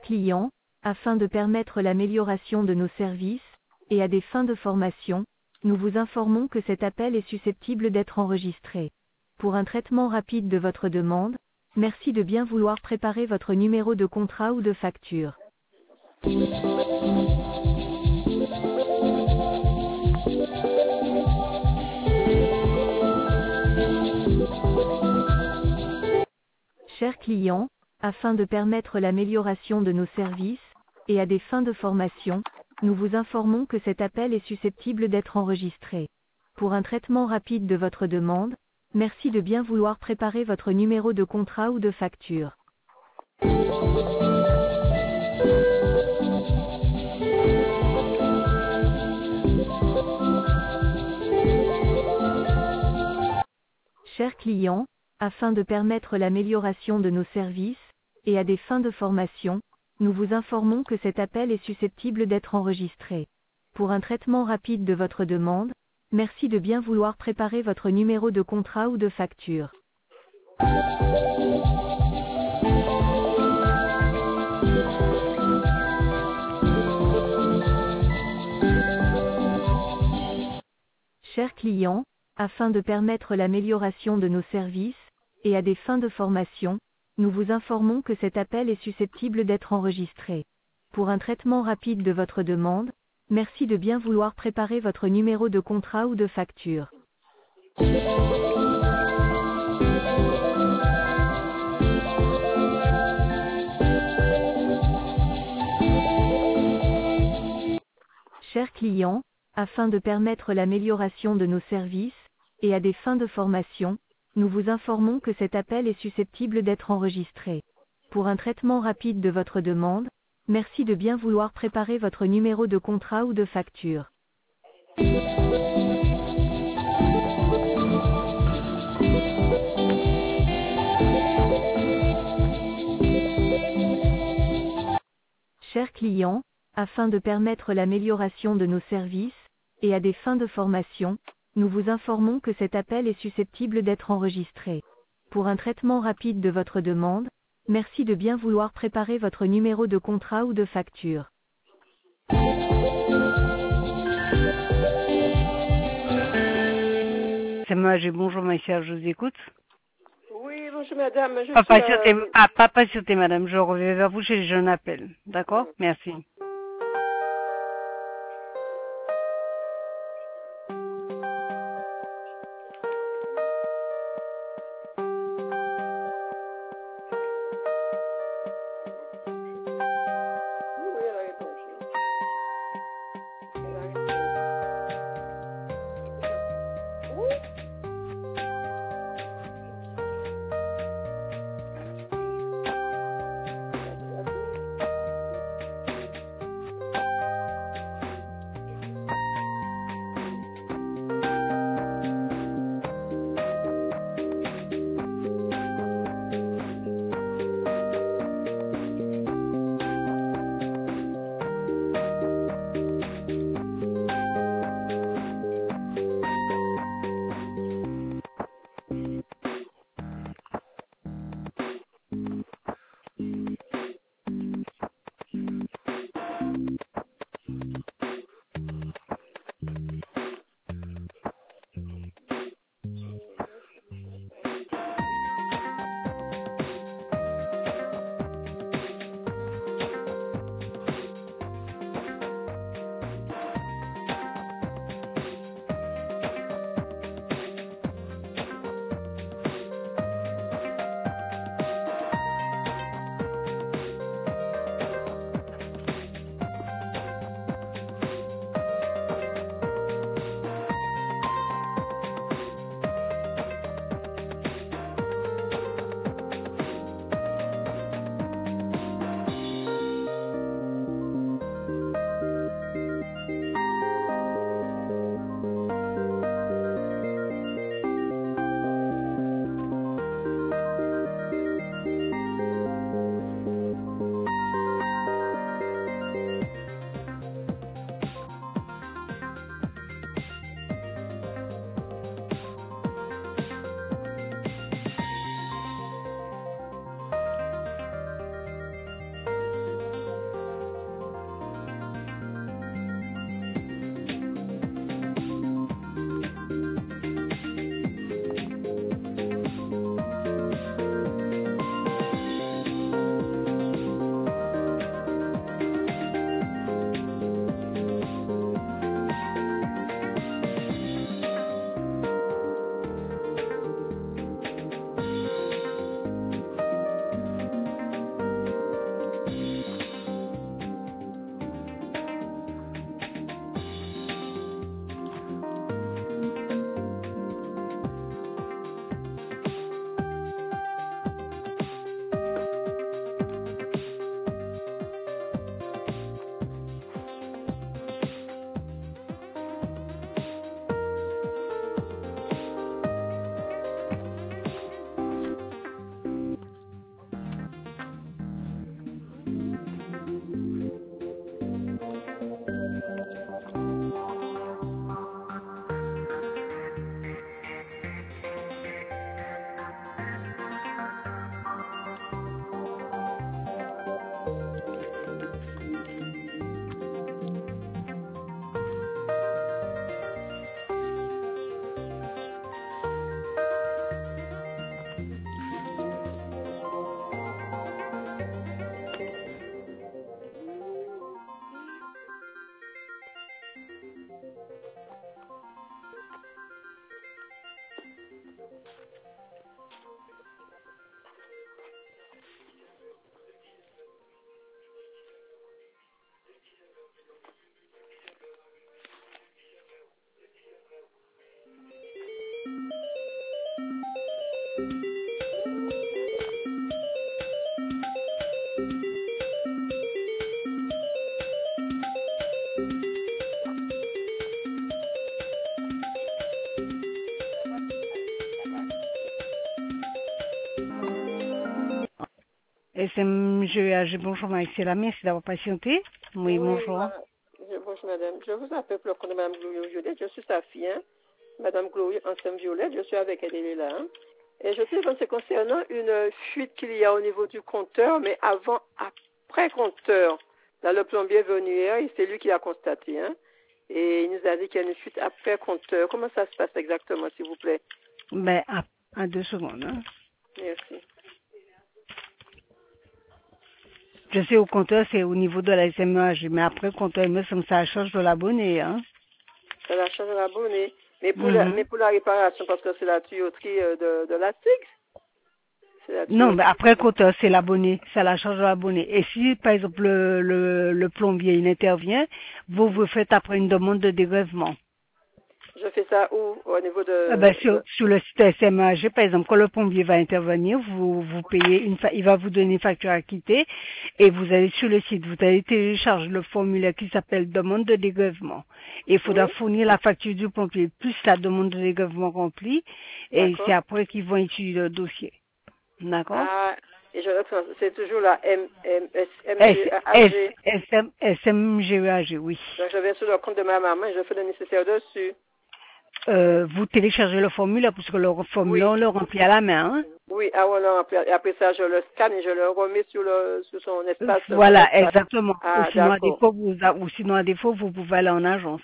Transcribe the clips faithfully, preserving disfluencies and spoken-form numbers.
client, afin de permettre l'amélioration de nos services, et à des fins de formation, nous vous informons que cet appel est susceptible d'être enregistré. Pour un traitement rapide de votre demande, merci de bien vouloir préparer votre numéro de contrat ou de facture. Chers clients, afin de permettre l'amélioration de nos services, et à des fins de formation, nous vous informons que cet appel est susceptible d'être enregistré. Pour un traitement rapide de votre demande, merci de bien vouloir préparer votre numéro de contrat ou de facture. Chers clients, afin de permettre l'amélioration de nos services, et à des fins de formation, nous vous informons que cet appel est susceptible d'être enregistré. Pour un traitement rapide de votre demande, merci de bien vouloir préparer votre numéro de contrat ou de facture. Chers clients, afin de permettre l'amélioration de nos services, et à des fins de formation, nous vous informons que cet appel est susceptible d'être enregistré. Pour un traitement rapide de votre demande, merci de bien vouloir préparer votre numéro de contrat ou de facture. Chers clients, afin de permettre l'amélioration de nos services, et à des fins de formation, nous vous informons que cet appel est susceptible d'être enregistré. Pour un traitement rapide de votre demande, merci de bien vouloir préparer votre numéro de contrat ou de facture. Chers clients, afin de permettre l'amélioration de nos services, et à des fins de formation, nous vous informons que cet appel est susceptible d'être enregistré. Pour un traitement rapide de votre demande, merci de bien vouloir préparer votre numéro de contrat ou de facture. C'est moi, j'ai bonjour ma chère, je vous écoute. Oui, bonjour madame. Je Pas suis, patienter, euh... ah, pas patienter madame, je reviens vers vous, j'ai un appel. D'accord? Merci. Oui, elle a répondu. Elle a répondu. Oui. S M G A G, bonjour Marie-Céla, merci d'avoir patienté. Oui, bonjour. voilà. Je- bonjour madame. Je vous appelle pour le compte de madame Gloria Violette. Je suis sa fille, hein. Madame Gloria Ancem Violette. Je suis avec elle, elle est là. Hein. Et je téléphone, c'est concernant une fuite qu'il y a au niveau du compteur, mais avant, après compteur. Là, le plombier est venu hier et c'est lui qui l'a constaté. Hein. Et il nous a dit qu'il y a une fuite après compteur. Comment ça se passe exactement, s'il vous plaît? Ben, à, à deux secondes. Hein. Merci. Je sais au compteur, c'est au niveau de la S M A G, mais après le compteur, il me semble que ça change de l'abonné. Hein. Ça la change de l'abonné. Mais pour, Mhm. la, mais pour la réparation, parce que c'est la tuyauterie euh, de, de la T I X. C'est la Non, tuyauterie. mais après le compteur, c'est l'abonné, ça la change de l'abonné. Et si, par exemple, le, le, le plombier, il intervient, vous vous faites après une demande de dégrèvement. Je fais ça où? Au niveau de... Eh ben, sur, de- sur le site S M A G, par exemple, quand le plombier va intervenir, vous, vous payez une fa- il va vous donner une facture à quitter et vous allez sur le site, vous allez télécharger le formulaire qui s'appelle demande de dégrèvement. Et il faudra Oui, fournir la facture du plombier plus la demande de dégrèvement remplie et c'est d'accord. après qu'ils vont étudier le dossier. D'accord? Ah, et je reprends. C'est toujours la M, M, S, M, S, G, A, S, G. S, M, S M G E A G, oui. Donc, je vais sur le compte de ma maman et je fais le nécessaire dessus. Euh, vous téléchargez le formulaire parce que le formulaire, Oui, on le remplit à la main, hein? oui. Ah, voilà. Après, et après ça, je le scanne et je le remets sur, le, sur son espace. Mon Voilà, espace. exactement. Ou Ah, sinon, à d'accord. défaut, vous, a- ou sinon, à défaut, vous pouvez aller en agence.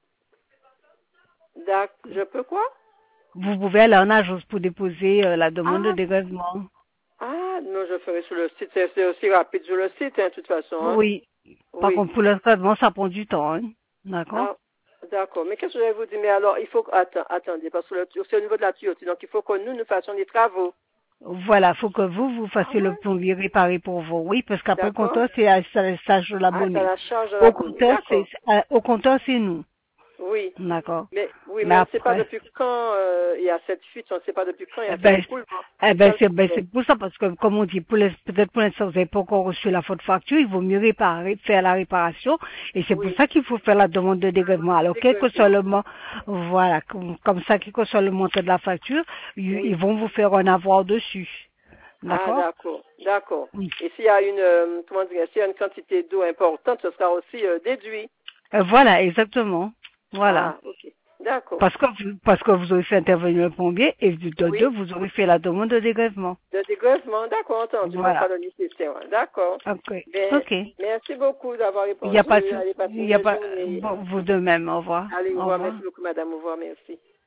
D'accord. Je peux quoi? Vous pouvez aller en agence pour déposer euh, la demande de Ah, dégrèvement. ah, non, je ferai sur le site. C'est c'est aussi rapide sur le site, hein, de toute façon. Hein. Oui. Par Oui. contre, pour le traitement, ça prend du temps, hein. D'accord? Ah, d'accord. Mais qu'est-ce que je vais vous dire? Mais alors, il faut que... Attends, attendez, parce que le- c'est au niveau de la tuyauterie. Donc, il faut que nous, nous fassions des travaux. Voilà, faut que vous, vous Ah fassiez le ouais? plombier réparé pour vous. Oui, parce qu'après le D'accord. compteur, c'est à c'est à la stage de Ah, ça l'abonné. la charge de Au l'abonné. compteur, c'est, D'accord. euh, au compteur, c'est nous. Oui. D'accord? Mais oui, Mais mais on ne sait pas après, depuis quand euh, il y a cette fuite. On ne sait pas depuis quand il y eh a cet ben, écoulement. eh C'est ça ben, le c'est, ben, problème. c'est pour ça, parce que, comme on dit, pour les- peut-être pour l'instant, vous n'avez pas encore reçu la faute facture, il vaut mieux réparer, faire la réparation, et c'est pour Oui. ça qu'il faut faire la demande de dégrèvement. Alors, quel que soit Dégrèvement. le mo- voilà, comme, comme ça, quel que soit le montant de la facture, ils, ils Oui. vont vous faire un avoir dessus. Ah, D'accord? d'accord. D'accord. Oui. Et s'il y a une, euh, comment dire, s'il y a une quantité d'eau importante, ce sera aussi euh, déduit. Euh, voilà, exactement. Voilà. Ah, ok. D'accord. Parce que, vous- parce que vous aurez fait intervenir le plombier, et de de deux, Oui. vous aurez fait la demande de dégrèvement. De dégrèvement, d'accord, entendu. On fera Voilà. le nécessaire. D'accord. Ok. Ben, Ok. merci beaucoup d'avoir Il n'y a répondu. pas, de- Allez, passez il une y a belle pas, journée. bon, vous de même, au revoir. Allez, au Au revoir. revoir. Merci beaucoup, madame. Au revoir. Merci.